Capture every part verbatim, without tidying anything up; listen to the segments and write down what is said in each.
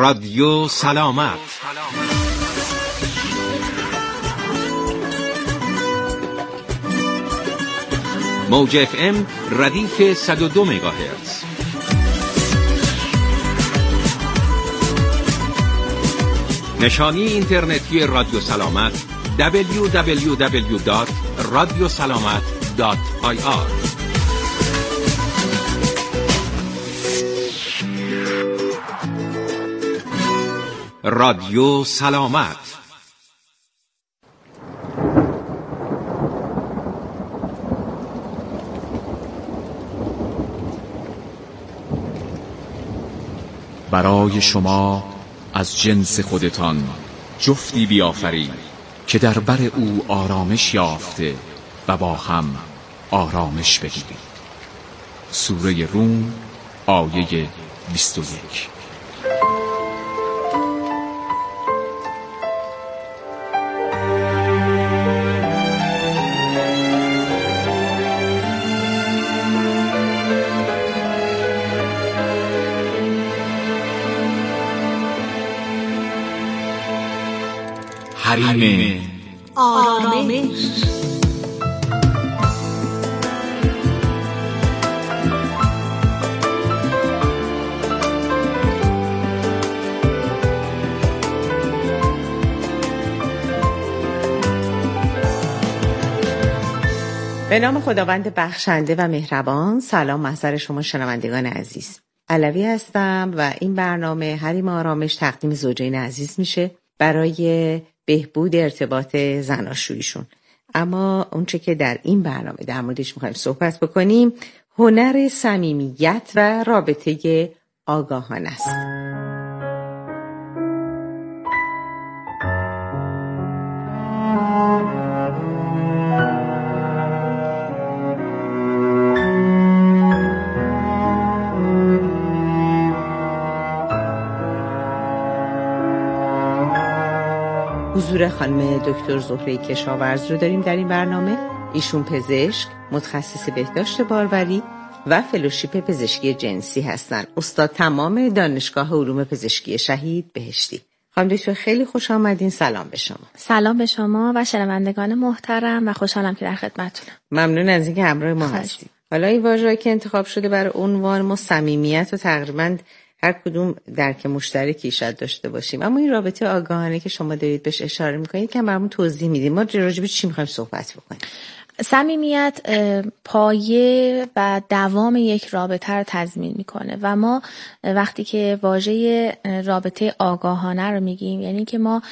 رادیو سلامت. موج اف ام ردیف صد و دو مگاهرتز. نشانی اینترنتی رادیو سلامت دبلیو دبلیو دبلیو دات رادیو سلامت دات آی آر. رادیو سلامت. برای شما از جنس خودتان جفتی بیافرید که در بر او آرامش یافته و با هم آرامش بگیرید. سوره روم آیه بیست و یک. حریم آرامش. به نام خداوند بخشنده و مهربان. سلام محضر شما شنوندگان عزیز. علوی هستم و این برنامه حریم آرامش تقدیم زوجین عزیز میشه برای بهبود ارتباط زناشوییشون. اما اونچه که در این برنامه در موردش میخوایم صحبت بکنیم هنر صمیمیت و رابطه آگاهانه است. حضور خانم دکتر زهره کشاورز رو داریم در این برنامه. ایشون پزشک، متخصص بهداشت باروری و فلوشیپ پزشکی جنسی هستند. استاد تمام دانشگاه علوم پزشکی شهید بهشتی. خانم دکتر خیلی خوش آمدین. سلام به شما. سلام به شما و شنوندگان محترم و خوشحالم که در خدمتتونم. ممنون از اینکه همراه ما هستید. حالا این واژه‌ای که انتخاب شده برای عنوان ما صمیمیت و تقریباً هر کدوم درک مشترکی شاید داشته باشیم، اما این رابطه آگاهانه که شما دارید بهش اشاره میکنید که برامون توضیح میدید. ما راجع به چی میخوایم صحبت بکنیم؟ صمیمیت پایه و دوام یک رابطه رو تضمین میکنه و ما وقتی که واژه رابطه آگاهانه رو میگیم یعنی که ما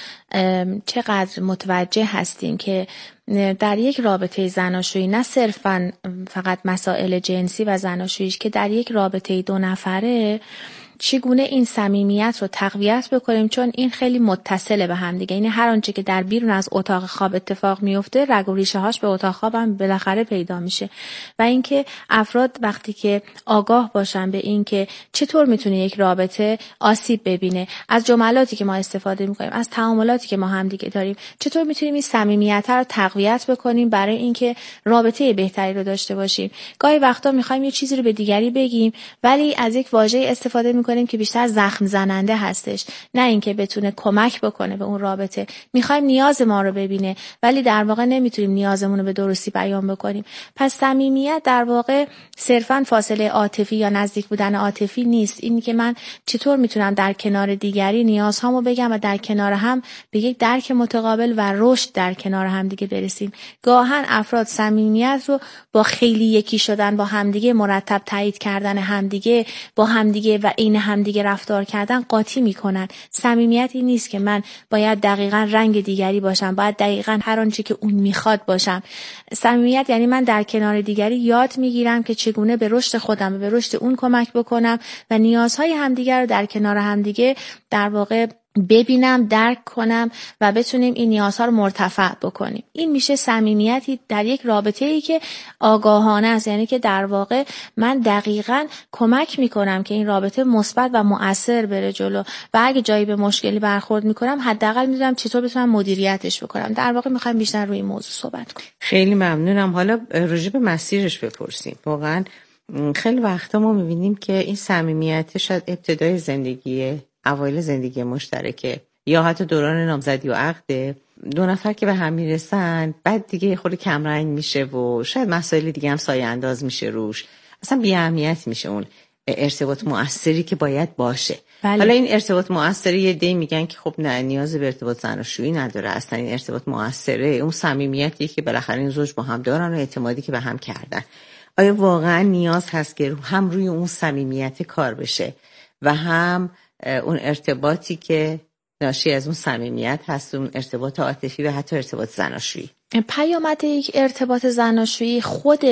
چقدر متوجه هستیم که در یک رابطه زناشویی نه صرفاً فقط مسائل جنسی و زناشوییش که در یک رابطه دو نفره چگونه این صمیمیت رو تقویت بکنیم، چون این خیلی متصله به هم دیگه. یعنی هر آنچه که در بیرون از اتاق خواب اتفاق میفته رگ و ریشه هاش به اتاق خواب هم بالاخره پیدا میشه. و اینکه افراد وقتی که آگاه باشن به اینکه چطور میتونه یک رابطه آسیب ببینه، از جملاتی که ما استفاده میکنیم، از تعاملاتی که ما هم دیگه داریم، چطور میتونیم این صمیمیت رو تقویت بکنیم برای اینکه رابطه بهتری رو داشته باشیم. گاهی وقتا میخوایم یه چیزی رو به دیگری بگیم ولی از یک واژه استفاده میکنیم که بیشتر زخم زننده هستش، نه اینکه بتونه کمک بکنه به اون رابطه. میخوایم نیاز ما رو ببینه ولی در واقع نمیتونیم نیازمون رو به درستی بیان بکنیم. پس صمیمیت در واقع صرفاً فاصله عاطفی یا نزدیک بودن عاطفی نیست. این که من چطور میتونم در کنار دیگری نیازهامو بگم و در کنار هم به یک درک متقابل و رشد در کنار هم دیگه برسیم. گاهن افراد صمیمیت رو با خیلی یکی شدن، با همدیگه مرتب تایید کردن همدیگه، با همدیگه و این همدیگه رفتار کردن قاطی میکنن. صمیمیت این نیست که من باید دقیقاً رنگ دیگری باشم، باید دقیقاً هر آنچه که اون میخواد باشم. صمیمیت یعنی من در کنار دیگری یاد میگیرم که چگونه به رشد خودم به رشد اون کمک بکنم و نیازهای همدیگه رو در کنار همدیگه در واقع ببینم، درک کنم و بتونیم این نیازها رو مرتفع بکنیم. این میشه صمیمیتی در یک رابطه‌ای که آگاهانه است، یعنی که در واقع من دقیقاً کمک میکنم که این رابطه مثبت و مؤثر بره جلو و اگه جایی به مشکلی برخورد میکنم حداقل میدونم چطور بتونم مدیریتش بکنم. در واقع میخوایم بیشتر روی این موضوع صحبت کنیم. خیلی ممنونم. حالا راجع به مسیرش بپرسیم. واقعاً خیلی وقتا ما میبینیم که این صمیمیت شاید ابتدای زندگی اوایل زندگی مشترکه یا حتی دوران نامزدی و عقد، دو نفر که به هم میرسن بعد دیگه خود کمرنگ میشه و شاید مسائل دیگه هم سایه انداز میشه روش، اصلا بی اهمیت میشه اون ارتباط مؤثری که باید باشه. بله. حالا این ارتباط مؤثری یه دی میگن که خب نه نیاز به ارتباط زناشویی نداره، اصلا این ارتباط مؤثره اون صمیمیتی که بالاخره این زوج با هم دارن و اعتمادی که به هم کردن. آیا واقعا نیاز هست که هم روی اون صمیمیت کار بشه و هم اون ارتباطی که ناشی از اون صمیمیت هست، اون ارتباط عاطفی و حتی ارتباط زناشویی؟ پیامد یک ارتباط زناشویی خود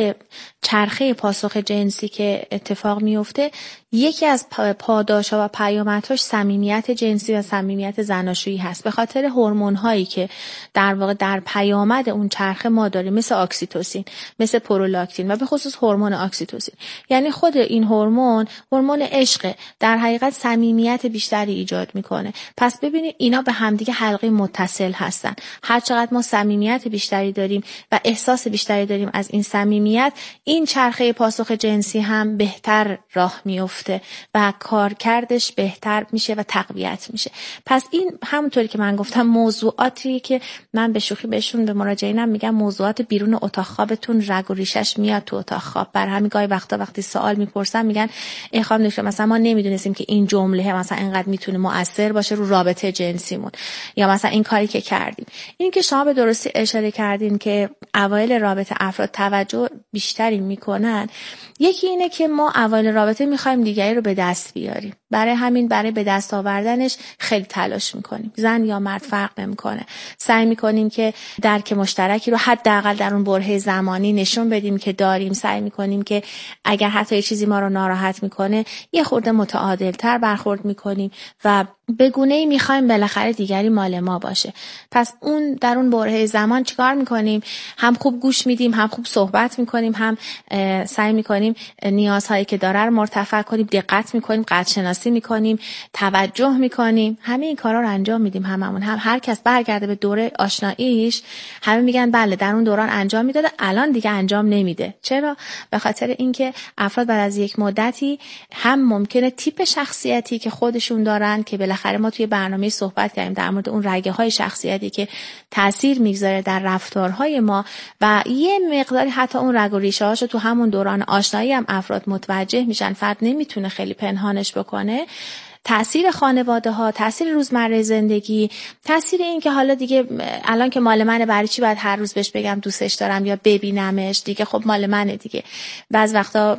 چرخه پاسخ جنسی که اتفاق میفته، یکی از پاداش‌ها و پیامدهاش صمیمیت جنسی و صمیمیت زناشویی هست، به خاطر هورمون‌هایی که در واقع در پیامد اون چرخه ما داریم، مثل اکسیتوسین، مثل پرولاکتین و به خصوص هورمون اکسیتوسین. یعنی خود این هورمون هورمون عشق در حقیقت صمیمیت بیشتری ایجاد میکنه. پس ببینید اینا به همدیگه حلقه متصل هستن. هر چقدر ما صمیمیت بیشتری داریم و احساس بیشتری داریم از این صمیمیت، این چرخه پاسخ جنسی هم بهتر راه میفته و کارکردش بهتر میشه و تقویت میشه. پس این همونطوری که من گفتم موضوعاتی که من به شوخی بهشون به مراجعینم میگم موضوعات بیرون اتاق خوابتون رگ و ریشش میاد تو اتاق خواب. بر همین گاهی وقتا وقتی سوال میپرسن میگن ای خانم دکتر مثلا ما نمیدونستیم که این جمله مثلا اینقدر میتونه مؤثر باشه رو رابطه جنسیمون، یا مثلا این کاری که کردیم. این که شما به درستی اشاره کردین که اوایل رابطه افراد توجه بیشتری میکنن، یکی اینه که ما اوایل رابطه میخوایم دیگری رو به دست بیاریم، برای همین برای به دست آوردنش خیلی تلاش میکنیم، زن یا مرد فرق نمیکنه، سعی میکنیم که درک مشترکی رو حداقل در اون برهه زمانی نشون بدیم که داریم، سعی میکنیم که اگر حتی یه چیزی ما رو ناراحت میکنه یه خورده متعادل‌تر برخورد میکنیم و به گونه‌ای میخوایم بالاخره دیگری مال ما باشه. پس اون در اون برهه زمان چیکار میکنیم؟ هم خوب گوش میدیم، هم خوب صحبت میکنیم، هم سعی میکنیم نیازهایی که داره رو مرتفع کنیم، دقت میکنیم، قد شناسی میکنیم، توجه میکنیم، همه این کارا رو انجام میدیم هممون. هم هر کس برگرده به دوره آشناییش همه میگن بله در اون دوران انجام میداده، الان دیگه انجام نمیده. چرا؟ به خاطر اینکه افراد بعد از یک مدتی هم ممکنه تیپ شخصیتی که خودشون دارن که بالاخره ما توی برنامه صحبت کردیم در مورد اون رگه های شخصیتی که تاثیر میگذاره در رفتارهای ما و یه مقداری حتی اون رگ و ریشه هاشو تو همون دوران آشنایی هم افراد متوجه میشن، فرد نمیتونه خیلی پنهانش بکنه. تأثیر خانواده ها، تأثیر روزمره زندگی، تأثیر این که حالا دیگه الان که مال منه برای چی باید هر روز بهش بگم دوستش دارم یا ببینمش، دیگه خب مال منه دیگه. بعض وقتا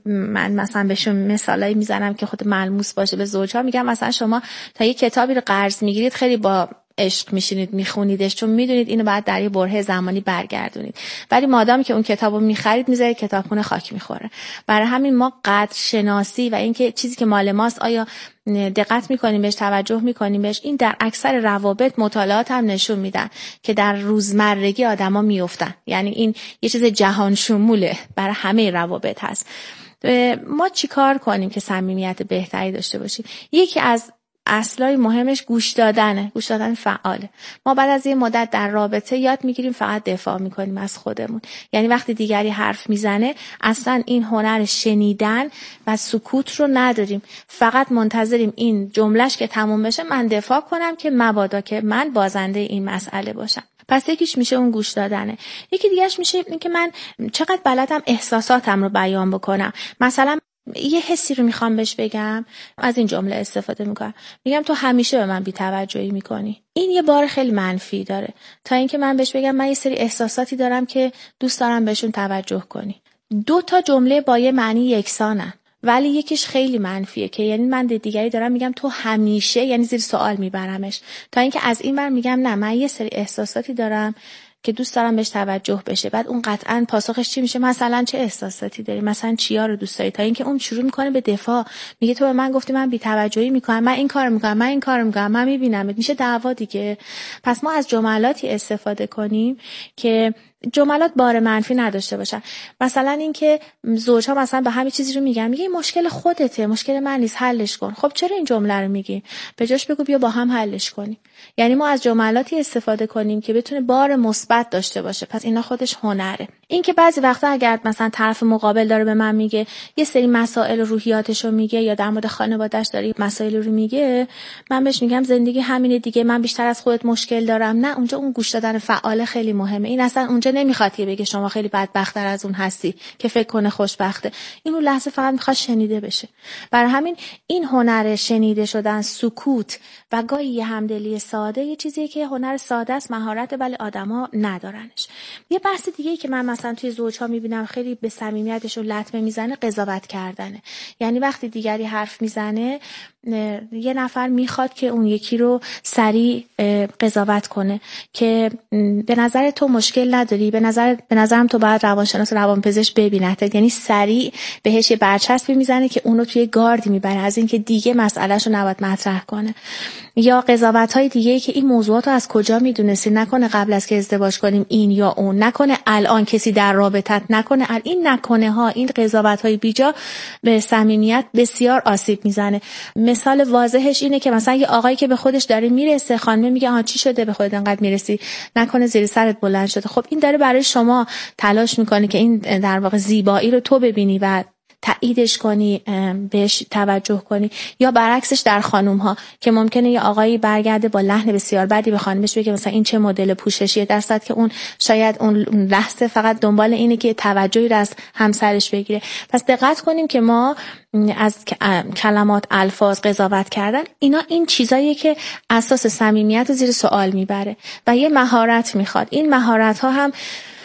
من مثلا بهشون مثالایی میزنم که خود ملموس باشه به زوجها، میگم مثلا شما تا یه کتابی رو قرض میگیرید خیلی با عشق میشینید میخونیدش چون میدونید اینو بعد در یه برهه زمانی برگردونید، ولی مادامی که اون کتابو میخرید میذارید کتابخونه خاک میخوره. برای همین ما قدر شناسی و اینکه چیزی که مال ماست آیا دقت میکنیم بهش، توجه میکنیم بهش، این در اکثر روابط مطالعات هم نشون میدن که در روزمرگی آدما میافتن. یعنی این یه چیز جهان شموله، برای همه روابط هست. ما چیکار کنیم که صمیمیت بهتری داشته باشیم؟ یکی از اصلای مهمش گوش دادنه، گوش دادن فعاله. ما بعد از یه مدت در رابطه یاد میگیریم فقط دفاع میکنیم از خودمون. یعنی وقتی دیگری حرف میزنه اصلا این هنر شنیدن و سکوت رو نداریم، فقط منتظریم این جملهش که تموم بشه من دفاع کنم که مبادا که من بازنده این مسئله باشم. پس یکیش میشه اون گوش دادنه. یکی دیگهش میشه این که من چقدر بلدم احساساتم رو بیان بکنم. مثلا یه حسی رو میخوام بهش بگم، از این جمله استفاده میکنم، میگم تو همیشه به من بی‌توجهی میکنی. این یه بار خیلی منفی داره تا اینکه من بهش بگم من یه سری احساساتی دارم که دوست دارم بهشون توجه کنی. دو تا جمله با یه معنی یکسانن ولی یکیش خیلی منفیه که یعنی من به دیگری دارم میگم تو همیشه، یعنی زیر سوال میبرمش، تا اینکه از این ور میگم نه من یه سری احساساتی دارم که دوست دارم بهش توجه بشه. بعد اون قطعاً پاسخش چی میشه؟ مثلا چه احساساتی داری؟ مثلا چیا رو دوست داری؟ تا اینکه اون شروع میکنه به دفاع، میگه تو به من گفتی من بی‌توجهی میکنم، من این کارو میکنم، من این کارو میکنم، من میبینمت، میشه دعوا دیگه. پس ما از جملاتی استفاده کنیم که جملات بار منفی نداشته باشن. مثلا اینکه زوجها مثلا به همین چیزی رو میگن، میگه مشکل خودته، مشکل من نیست، حلش کن. خب چرا این جمله رو میگی؟ به جاش بگو بیا با هم حلش کنیم. یعنی ما از جملاتی استفاده کنیم که بتونه بار مثبت داشته باشه. پس اینا خودش هنره. این که بعضی وقتا اگر مثلا طرف مقابل داره به من میگه یه سری مسائل روحیاتشو میگه یا در مورد خانواده‌اش داره مسائل رو میگه، من بهش میگم زندگی همینه دیگه، من بیشتر از خودت مشکل دارم. نه، اونجا اون گوش دادن فعال خیلی مهمه. این اصلا اونجا نمیخواد که بگه شما خیلی بدبخت‌تر از اون هستی که فکر کنه خوشبخته. این اون لحظه فقط میخواد شنیده بشه. برای همین این هنر شنیده شدن، سکوت و گاهی یه همدلی ساده یه چیزیه که هنر ساده است، مهارت، ولی آدما ندارنش. یه بحث دیگه‌ای که من مثلا توی زوج‌ها میبینم خیلی به صمیمیتشون لطمه میزنه، قضاوت کردنه. یعنی وقتی دیگری حرف میزنه یه نفر میخواد که اون یکی رو سریع قضاوت کنه که به نظر تو مشکل نداری، به نظر به نظرم تو باید روانشناس روانپزشک ببینه. یعنی سریع بهش یه برچسبی میزنه که اونو توی گارد میبره از اینکه دیگه مسئلهشو نباید مطرح کنه. یا قضاوت‌های دیگه‌ای که این موضوعاتو از کجا میدونستی، نکنه قبل از که ازدواج کنیم این یا اون، نکنه الان کسی در رابطت، نکنه این نکنه ها، این قضاوت‌های بیجا به صمیمیت بسیار آسیب میزنه. مثال واضحش اینه که مثلا یه آقایی که به خودش داره میرسه، خانم میگه آها چی شده به خودت انقدر میرسی، نکنه زیر سرت بلند شده. خب این داره برای شما تلاش میکنه که این در واقع زیبایی رو تو ببینی و تاییدش کنی، بهش توجه کنی. یا برعکسش در خانوم ها که ممکنه یه آقایی برگرده با لحن بسیار بدی به خانمش بگه مثلا این چه مدل پوششیه، درصد که اون شاید اون لحظه فقط دنبال اینه که توجهی رو از همسرش بگیره. پس دقت کنیم که ما از کلمات، الفاظ، قضاوت کردن، اینا این چیزاییه که اساس صمیمیت رو زیر سوال میبره و یه مهارت میخواد. این مهارت ها هم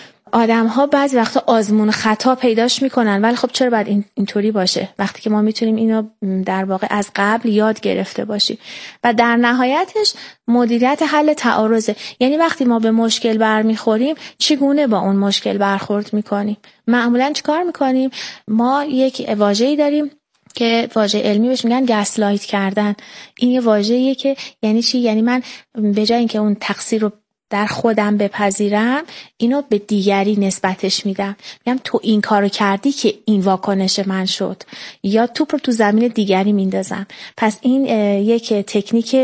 آدم ها بعضی وقتا آزمون خطا پیداش میکنن، ولی خب چرا باید این اینطوری باشه وقتی که ما میتونیم اینو در واقع از قبل یاد گرفته باشیم. و در نهایتش مدیریت حل تعارضه. یعنی وقتی ما به مشکل برمیخوریم چگونه با اون مشکل برخورد میکنیم. معمولا چیکار میکنیم؟ ما یک واژه‌ای داریم که واژه علمی بهش میگن گسلایت کردن. این یه واژه‌ایه که یعنی چی؟ یعنی من به جای اینکه اون تقصیر رو در خودم بپذیرم، اینو به دیگری نسبتش میدم. میگم تو این کارو کردی که این واکنش من شد، یا توپ رو تو زمین دیگری میندازم. پس این یک تکنیک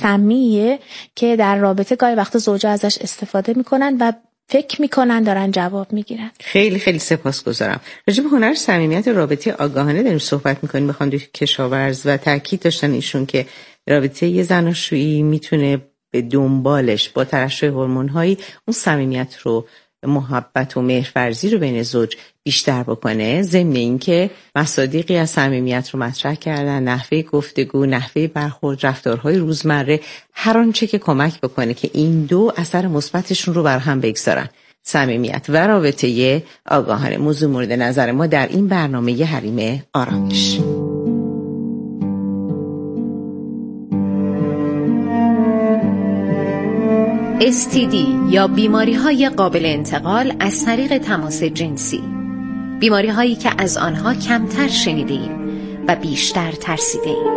سمیه که در رابطه گاهی وقتا زوجا ازش استفاده میکنن و فکر میکنن دارن جواب میگیرن. خیلی خیلی سپاسگزارم. راجع به هنر صمیمیت رابطه آگاهانه داریم صحبت میکنیم. بخوام دو کشاورز و تاکید داشتن ایشون که رابطه یه زناشویی میتونه به دنبالش با ترشح هورمون‌هایی اون صمیمیت رو، محبت و مهرورزی رو بین زوج بیشتر بکنه. ضمن اینکه مصادیقی از صمیمیت رو مطرح کردن، نحوه گفتگو، نحوه برخورد، رفتارهای روزمره، هر آنچه که کمک بکنه که این دو اثر مثبتشون رو بر هم بگذارن. صمیمیت و رابطه آگاهانه موضوع مورد نظر ما در این برنامه حریم آرامش. اس تی دی یا بیماری‌های قابل انتقال از طریق تماس جنسی، بیماری‌هایی که از آنها کمتر شنیده‌ایم و بیشتر ترسیده‌ایم.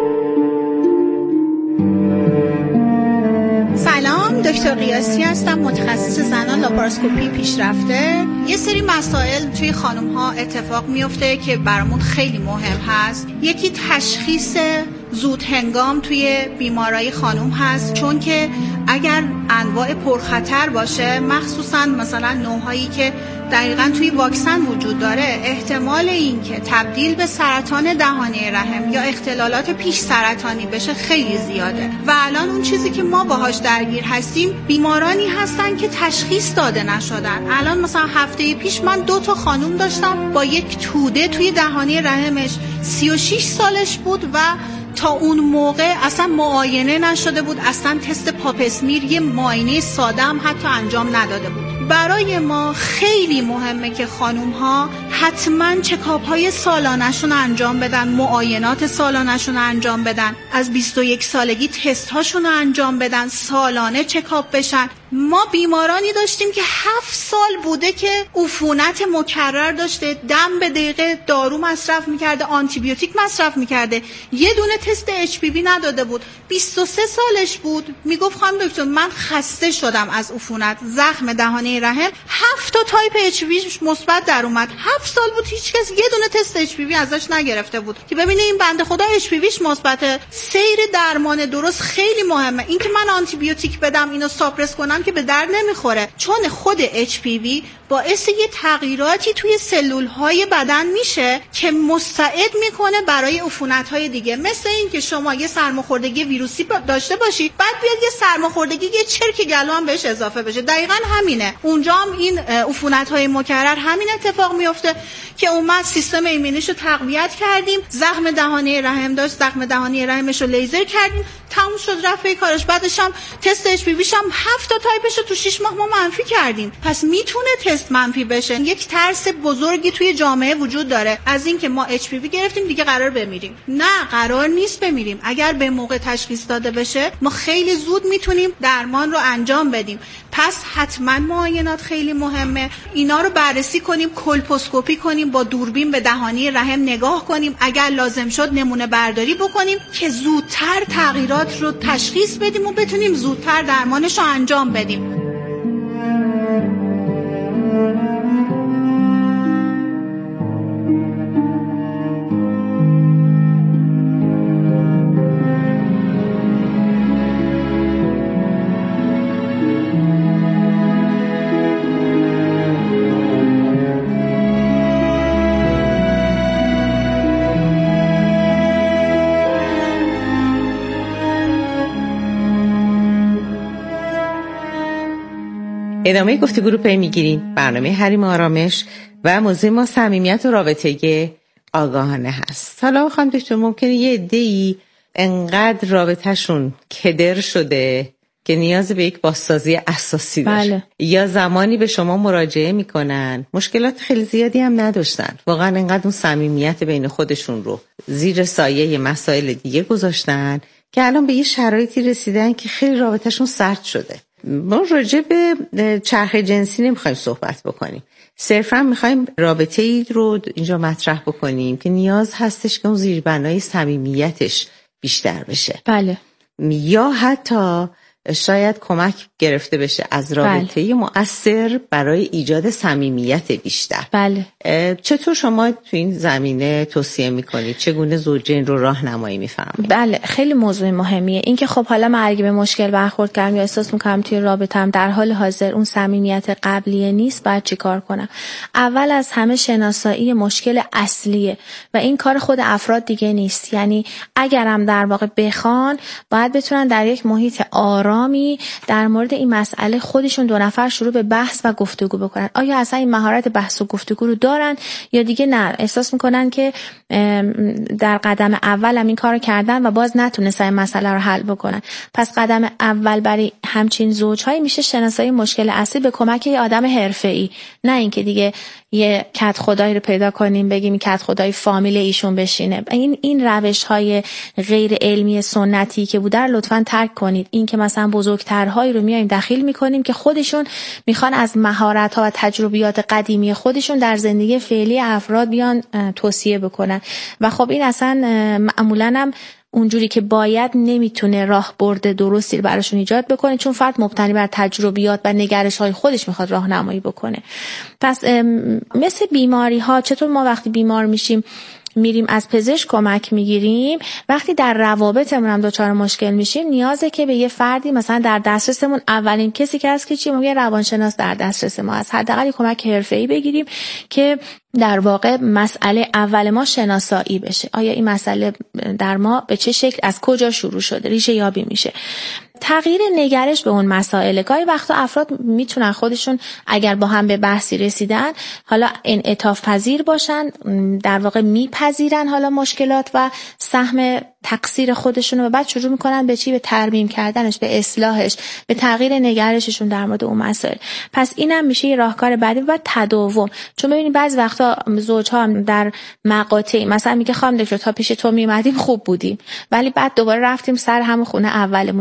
سلام، دکتر قیاسی هستم، متخصص زنان لاپاراسکوپی پیشرفته. یه سری مسائل توی خانم‌ها اتفاق میفته که برامون خیلی مهم هست. یکی تشخیص زود هنگام توی بیمارای خانم هست، چون که اگر انواع پرخطر باشه، مخصوصا مثلا نوعهایی که دقیقاً توی واکسن وجود داره، احتمال این که تبدیل به سرطان دهانه رحم یا اختلالات پیش سرطانی بشه خیلی زیاده. و الان اون چیزی که ما باهاش درگیر هستیم بیمارانی هستن که تشخیص داده نشدن. الان مثلا هفته پیش من دو تا خانم داشتم با یک توده توی دهانه رحمش، سی و شش سالش بود و تا اون موقع اصلا معاینه نشده بود، اصلا تست پاپ اسمیر، یه معاینه ساده هم حتی انجام نداده بود. برای ما خیلی مهمه که خانوم ها حتما چکاپ های سالانشون انجام بدن، معاینات سالانشون انجام بدن، از بیست و یک سالگی تست هاشون انجام بدن، سالانه چکاپ بشن. ما بیمارانی داشتیم که هفت سال بوده که عفونت مکرر داشته، دم به دقیقه دارو مصرف میکرده، آنتی بیوتیک مصرف میکرده، یه دونه تست اچ پی وی نداده بود. بیست و سه سالش بود، میگفت خانم دکتر من خسته شدم از عفونت، زخم دهانه رحم، هفت تا تایپ اچ پی وی مثبت در اومد. هفت سال بود هیچ کس یه دونه تست اچ پی وی ازش نگرفته بود که ببینه این بنده خدا اچ پی ویش مثبته. سیر درمان درست خیلی مهمه. این که من آنتی بیوتیک بدم اینو ساپرس کنم که به درد نمیخوره، چون خود اچ پی وی باعث یه تغییراتی توی سلول‌های بدن میشه که مستعد میکنه برای عفونت‌های دیگه. مثل این که شما یه سرماخوردگی ویروسی داشته باشی، بعد بیاد یه سرماخوردگی یه چرک گلو هم بهش اضافه بشه. دقیقاً همینه. اونجا هم این عفونت‌های مکرر همین اتفاق میفته که اومد سیستم ایمنیشو تقویت کردیم، زخم دهانه رحم داشت، زخم دهانه رحمشو لیزر کردیم، تموم شد رفت به کارش. بعدش هم تست اچ پی ویش هم هفت تا تایپشو تو شش ماه ما منفی کردیم. پس میتونه تست منفی بشه. یک ترس بزرگی توی جامعه وجود داره از این که ما اچ پی وی گرفتیم دیگه قرار بمیریم. نه، قرار نیست بمیریم. اگر به موقع تشخیص داده بشه ما خیلی زود میتونیم درمان رو انجام بدیم. پس حتما معاینات خیلی مهمه. اینا رو بررسی کنیم، کولپوسکوپی کنیم، با دوربین به دهانه رحم نگاه کنیم، اگر لازم شد نمونه برداری بکنیم که زودتر تغییرات رو تشخیص بدیم و بتونیم زودتر درمانش رو انجام بدیم. ادامه گفتگو رو پی میگیریم. برنامه حریم آرامش و موضوع ما صمیمیت و رابطه آگاهانه هست. حالا خانم دکتر ممکنه یه عده‌ای انقدر رابطه‌شون کدر شده که نیاز به یک بازسازی اساسی داره. بله. یا زمانی به شما مراجعه میکنن مشکلات خیلی زیادی هم نداشتن، واقعا انقدر اون صمیمیت بین خودشون رو زیر سایه مسائل دیگه گذاشتن که الان به یه شرایطی رسیدن که خیلی رابطه‌شون سرد شده. ما راجع به چرخه جنسی نمیخوایم صحبت بکنیم، صرفا میخوایم رابطه ای رو اینجا مطرح بکنیم که نیاز هستش که اون زیربنای صمیمیتش بیشتر بشه. بله. یا حتی شاید کمک گرفته بشه از رابطه بله. مؤثر برای ایجاد صمیمیت بیشتر. بله. چطور شما تو این زمینه توصیه میکنید؟ چگونه زوجین رو راهنمایی میفرمایید؟ بله، خیلی موضوع مهمیه. این که خب حالا من اگه به مشکل برخورد کردم یا احساس میکنم توی رابطه‌ام در حال حاضر اون صمیمیت قبلیه نیست، باید چی کار کنم؟ اول از همه شناسایی مشکل اصلیه و این کار خود افراد دیگه نیست. یعنی اگرم در واقع بخوان باید بتونن در یک محیط آرامی در مورد این مسئله خودشون دو نفر شروع به بحث و گفتگو بکنن. آیا اصلا این مهارت بحث و گفتگو رو دارن یا دیگه نه، احساس میکنن که در قدم اول هم این کارو کردن و باز نتونستن این مسئله رو حل بکنن. پس قدم اول برای همچین زوج‌هایی میشه شناسایی مشکل اصلی به کمک یه آدم حرفه‌ای، نه اینکه دیگه یه کت خدایی رو پیدا کنیم بگیم این کت خدای فامیل ایشون بشینه. این این روش‌های غیر علمی سنتی که بوده رو لطفاً ترک کنید. این که مثلا بزرگترهایی رو میایم دخیل میکنیم که خودشون میخوان از مهارت‌ها و تجربیات قدیمی خودشون در زندگی فعلی افراد بیان توصیه بکنن و خب این اصلا معمولاً هم اونجوری که باید نمیتونه راهبرد درستی رو براشون ایجاد بکنه، چون فرد مبتنی بر تجربیات و نگرش‌های خودش میخواد راهنمایی بکنه. پس مثل بیماری ها، چطور ما وقتی بیمار میشیم میریم از پزشک کمک میگیریم، وقتی در روابطمون هم دچار مشکل میشیم نیازه که به یه فردی مثلا در دسترسمون اولین کسی که هست که چی، یه روانشناس در دسترس ما هست، حداقل کمک حرفه‌ای بگیریم که در واقع مسئله اول ما شناسایی بشه. آیا این مسئله در ما به چه شکل از کجا شروع شده، ریشه یابی میشه. تغییر نگرش به اون مسائل. گاهی وقتا افراد میتونن خودشون اگر با هم به بحثی رسیدن حالا انعطاف پذیر باشن، در واقع میپذیرن حالا مشکلات و سهم تقصیر خودشون و بعد شروع میکنن به چی؟ به ترمیم کردنش، به اصلاحش، به تغییر نگرششون در مورد اون مسائل. پس اینم میشه یه راهکار بعدی. و تداوم، چون ببینید بعضی وقتا زوج‌ها در مقاطعی مثلا میگه خانم دکتر تا پیش تو میومدیم خوب بودیم ولی بعد دوباره رفتیم سر همون خونه اولمون. چرا؟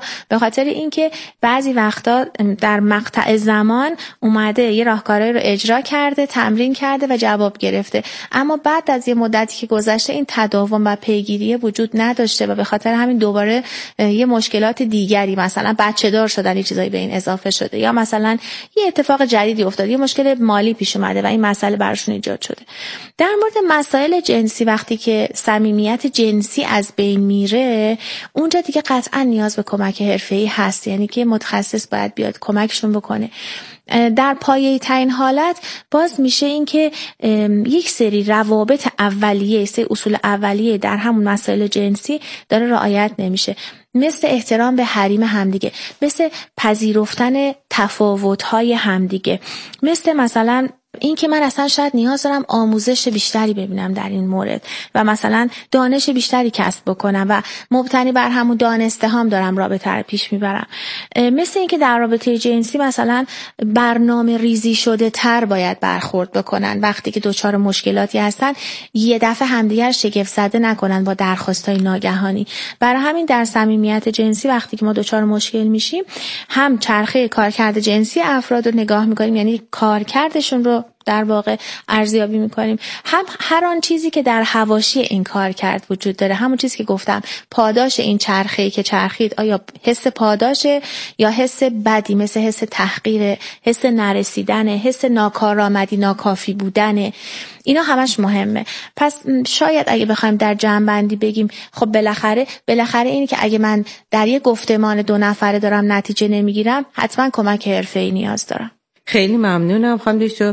به خاطر اینکه بعضی وقتا در مقطع زمان اومده یه راهکارایی رو اجرا کرده، تمرین کرده و جواب گرفته، اما بعد از یه مدتی که گذشته این تداوم و پیگیری وجود نداشته و به خاطر همین دوباره یه مشکلات دیگری، مثلا بچه دار شدن، یه چیزایی به این اضافه شده، یا مثلا یه اتفاق جدیدی افتاد، یه مشکل مالی پیش اومده و این مسئله براشون ایجاد شده. در مورد مسائل جنسی وقتی که صمیمیت جنسی از بین میره، اونجا دیگه قطعا نیاز به کمک حرفه‌ای هست، یعنی که متخصص باید بیاد کمکشون بکنه. در پایه ترین حالت باز میشه این که یک سری روابط اولیه، سری اصول اولیه در همون مسائل جنسی داره رعایت نمیشه، مثل احترام به حریم همدیگه، مثل پذیرفتن تفاوت‌های همدیگه، مثل مثلا این که من اصلا شاید نیاز دارم آموزش بیشتری ببینم در این مورد و مثلا دانش بیشتری کسب بکنم و مبتنی بر همون دانسته هم دارم رابطه رو پیش میبرم. مثل این که در رابطه جنسی مثلا برنامه ریزی شده تر باید برخورد بکنن، وقتی که دوچار مشکلاتی هستن یه دفعه همدیگر شگفت زده نکنن با درخواستای ناگهانی. برای همین در صمیمیت جنسی وقتی که ما دوچار مشکل میشیم، هم چرخه کارکرد جنسی افراد رو نگاه میکنیم، یعنی کارکردشون رو در واقع ارزیابی میکنیم، هم هر آن چیزی که در حواشی این کار کرد وجود داره، همون چیزی که گفتم، پاداش این چرخه‌ای که چرخید آیا حس پاداشه یا حس بدی مثل حس تحقیر، حس نرسیدن، حس ناکارآمدی، ناکافی بودن، اینا همش مهمه. پس شاید اگه بخوایم در جمع‌بندی بگیم خب بالاخره بالاخره اینی که اگه من در یک گفتمان دو نفره دارم نتیجه نمیگیرم، حتما کمک حرفه‌ای نیاز دارم. خیلی ممنونم خانم دکتر.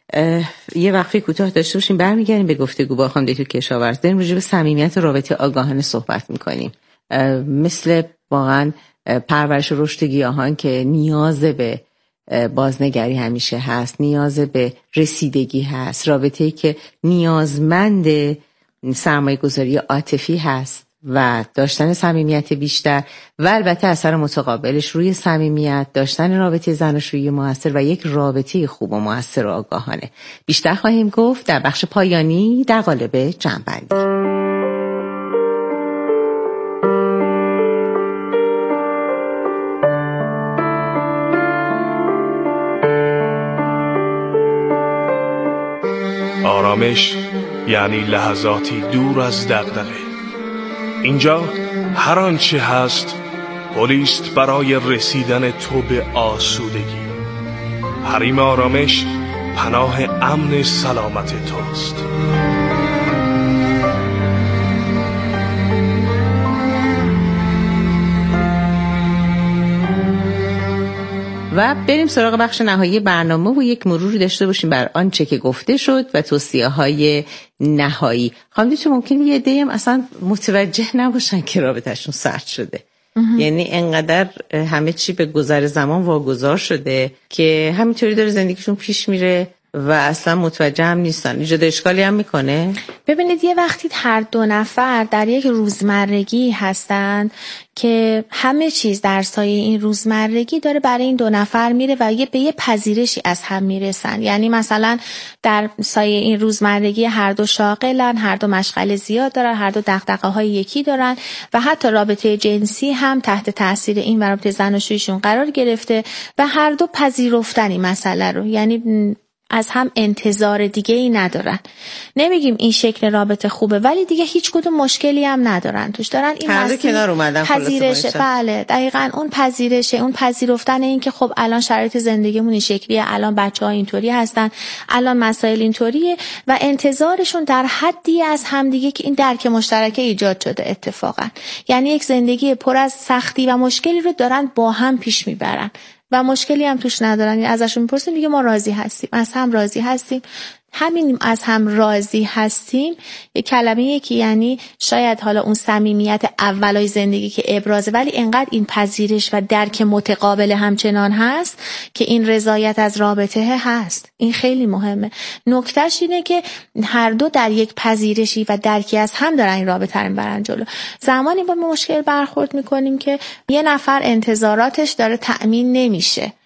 یه وقفه کوتاه داشته باشیم، برمیگردیم به گفتگو با خانم دکتر کشاورز. داریم راجع به صمیمیت و رابطه آگاهانه صحبت میکنیم، مثل واقعا پرورش و رشد گیاهان که نیاز به بازنگری همیشه هست، نیاز به رسیدگی هست، رابطه‌ای که نیازمند سرمایه گذاری عاطفی هست و داشتن صمیمیت بیشتر و البته اثر متقابلش روی صمیمیت، داشتن رابطه زناشویی موثر و یک رابطه خوب و موثر و آگاهانه. بیشتر خواهیم گفت در بخش پایانی در قالب جمع‌بندی. آرامش یعنی لحظاتی دور از دغدغه. اینجا هر آنچه هست پلیست برای رسیدن تو به آسودگی. حریم آرامش پناه امن سلامت توست. و بریم سراغ بخش نهایی برنامه و یک مروری داشته باشیم بر آنچه که گفته شد و توصیه های نهایی. خانم دکتر ممکنه یه عده‌ای هم اصلا متوجه نباشن که رابطه‌شون سرد شده، یعنی انقدر همه چی به گذر زمان واگذار شده که همینطوری داره زندگیشون پیش میره و اصلا متوجه هم نیستن. ایجاد اشکالی هم میکنه. ببینید یه وقتی هر دو نفر در یک روزمرگی هستن که همه چیز در سایه این روزمرگی داره برای این دو نفر میره و یه به یه پذیرشی از هم میرسن، یعنی مثلا در سایه این روزمرگی هر دو شاغلن، هر دو مشغله زیاد دارن، هر دو دغدغه‌های یکی دارن و حتی رابطه جنسی هم تحت تاثیر این و رابطه زناشوییشون قرار گرفته و هر دو پذیرفتن این مسئله رو، یعنی از هم انتظار دیگه ای ندارن. نمیگیم این شکل رابطه خوبه، ولی دیگه هیچ کدوم مشکلی هم ندارن توش، دارن این هر دو کنار اومدن، پذیرش. بله دقیقاً اون پذیرشه، اون پذیرفتن این که خب الان شرایط زندگیمون این شکلیه، الان بچه‌ها اینطوری هستن، الان مسائل اینطوریه و انتظارشون در حدی از همدیگه که این درک مشترک ایجاد شده اتفاقا، یعنی یک زندگی پر از سختی و مشکلی رو دارن با هم پیش میبرن و مشکلی هم توش ندارن. یعنی ازشون میپرسیم میگه ما راضی هستیم، از هم راضی هستیم. همین از هم راضی هستیم یه کلمه‌ای که یعنی شاید حالا اون صمیمیت اولای زندگی که ابرازه، ولی انقدر این پذیرش و درک متقابل همچنان هست که این رضایت از رابطه هست. این خیلی مهمه. نکتهش اینه که هر دو در یک پذیرشی و درکی از هم دارن این رابطه رو برن جلو. زمانی با مشکل برخورد میکنیم که یه نفر انتظاراتش داره تأمین نمیشه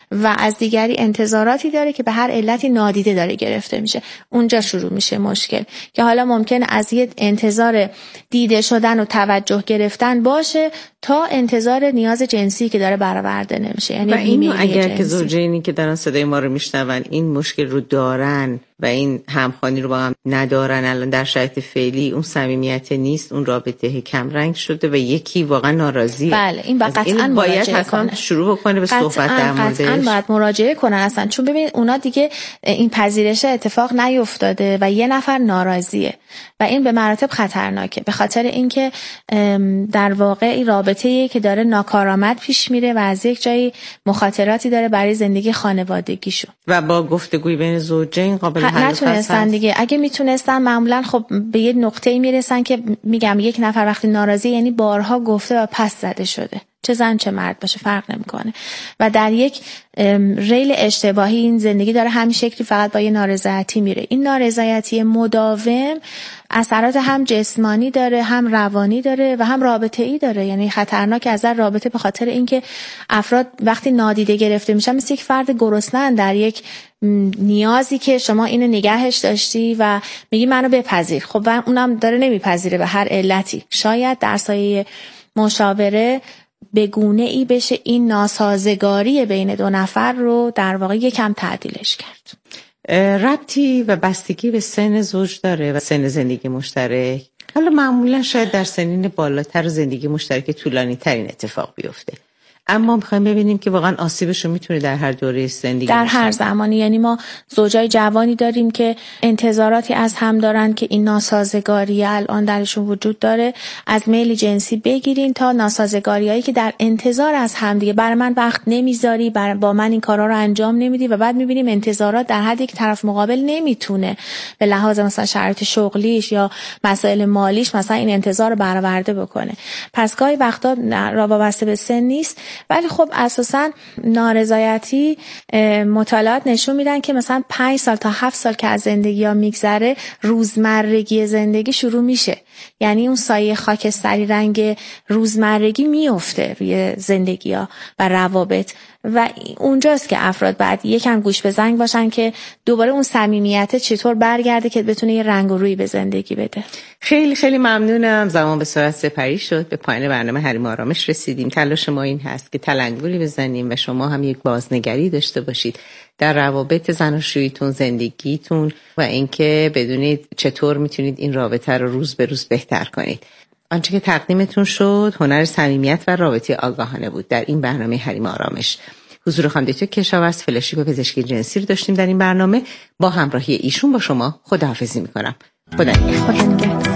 و از دیگری انتظاراتی داره که به هر علتی نادیده داره گرفته میشه. اونجا شروع میشه مشکل که حالا ممکن از یه انتظار دیده شدن و توجه گرفتن باشه تا انتظار نیاز جنسی که داره برآورده نمیشه. یعنی و اینو اگر جنسی. که زوجینی که دارن صدای ما رو میشنون این مشکل رو دارن و این همخوانی رو با هم ندارن، الان در شرایط فعلی اون صمیمیت نیست، اون رابطه کم رنگ شده و یکی واقعا ناراضیه. بله این باید قطعا باید حتما شروع بکنه به صحبت در موردش. قطعا باید مراجعه کنن اصلا، چون ببینید اونا دیگه این پذیرش اتفاق نیفتاده و یه نفر ناراضیه و این به مراتب خطرناکه، به خاطر اینکه در واقع این رابطه‌ای که داره ناکارآمد پیش میره و از یک جایی مخاطراتی داره برای زندگی خانوادگیشون و با گفتگوی بین زوجین قابل حل نتونستن دیگه. اگه میتونستن معمولا خب به یه نقطه‌ای میرسن که میگم یک نفر وقتی ناراضی یعنی بارها گفته و پس زده شده، چه زن چه مرد باشه فرق نمیکنه و در یک ریل اشتباهی این زندگی داره همین شکلی فقط با یه نارضایتی میره. این نارضایتی مداوم اثرات هم جسمانی داره، هم روانی داره و هم رابطه‌ای داره، یعنی خطرناک از در رابطه، به خاطر اینکه افراد وقتی نادیده گرفته میشن مثل یک فرد گرسنه‌اند در یک نیازی که شما اینو نگهش داشتی و میگی منو بپذیر، خب و اونم داره نمیپذیره به هر علتی. شاید در سایه مشاوره به گونه ای بشه این ناسازگاری بین دو نفر رو در واقع یکم تعدیلش کرد. ربطی و بستگی به سن زوج داره و سن زندگی مشترک. حالا معمولا شاید در سنین بالاتر و زندگی مشترک طولانی ترین اتفاق بیفته، اما میخوایم ببینیم که واقعا آسیبش رو میتونه در هر دوره زندگی در بشه. هر زمانی. یعنی ما زوجای جوانی داریم که انتظاراتی از هم دارن که این ناسازگاری الان درشون وجود داره، از میل جنسی بگیرین تا ناسازگاریایی که در انتظار از هم دیگه، برای من وقت نمیذاری، با من این کارا رو انجام نمیدی و بعد میبینیم انتظارات در حدی که طرف مقابل نمیتونه به لحاظ مثلا شرایط شغلیش یا مسائل مالیش مثلا این انتظار رو برآورده بکنه. پس گاهی وقتا وابسته به سن نیست، ولی خب اساساً نارضایتی مطالعات نشون میدن که مثلا پنج سال تا هفت سال که از زندگی ها میگذره روزمرگی زندگی شروع میشه، یعنی اون سایه خاکستری رنگ روزمرگی میفته روی زندگی ها و روابط و اونجاست که افراد بعد یکم گوش به زنگ باشن که دوباره اون صمیمیت چطور برگرده که بتونه یه رنگ و روی به زندگی بده. خیلی خیلی ممنونم. زمان به سرعت سپری شد، به پایان برنامه حریم آرامش رسیدیم. تلاش ما این هست که تلنگری بزنیم و شما هم یک بازنگری داشته باشید در روابط زناشوییتون، زندگیتون و اینکه بدونید چطور میتونید این رابطه رو روز به روز بهتر کنید. آنچه که تقدیمتون شد هنر صمیمیت و رابطه آگاهانه بود در این برنامه حریم آرامش. حضور خانم دکتر کشاورز فلاشیپ پزشکی جنسی رو داشتیم در این برنامه. با همراهی ایشون با شما خداحافظی میکنم. خدا نگهدار.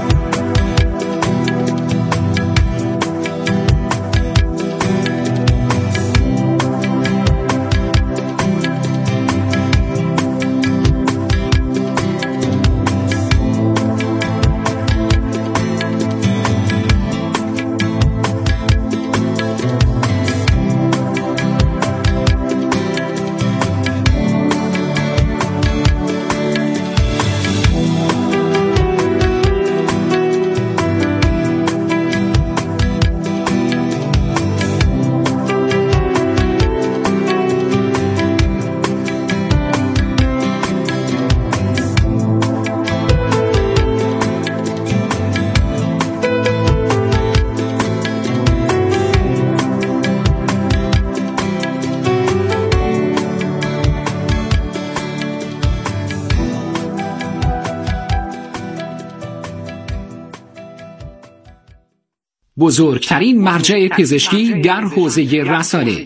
بزرگترین مرجع پزشکی در حوزه رسانه.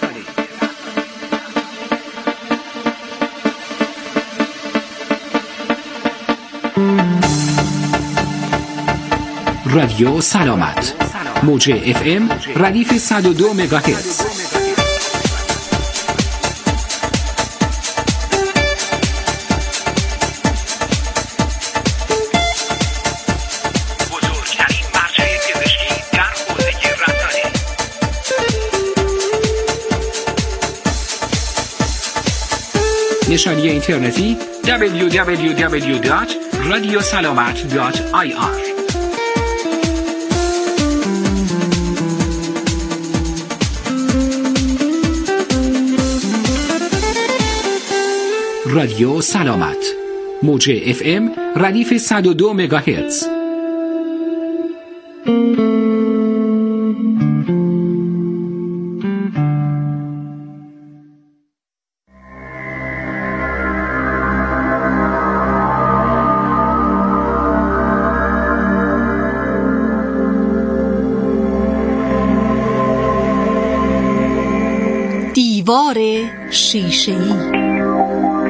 رادیو سلامت، موج اف ام ردیف صد و دو مگاهرتز. نشانی اینترنتی دبلیو دبلیو دبلیو دات رادیو سلامت دات آی آر. رادیو سلامت، موج اف ام ردیف صد و دو مگاهرتز. دیوار شیشه‌ای.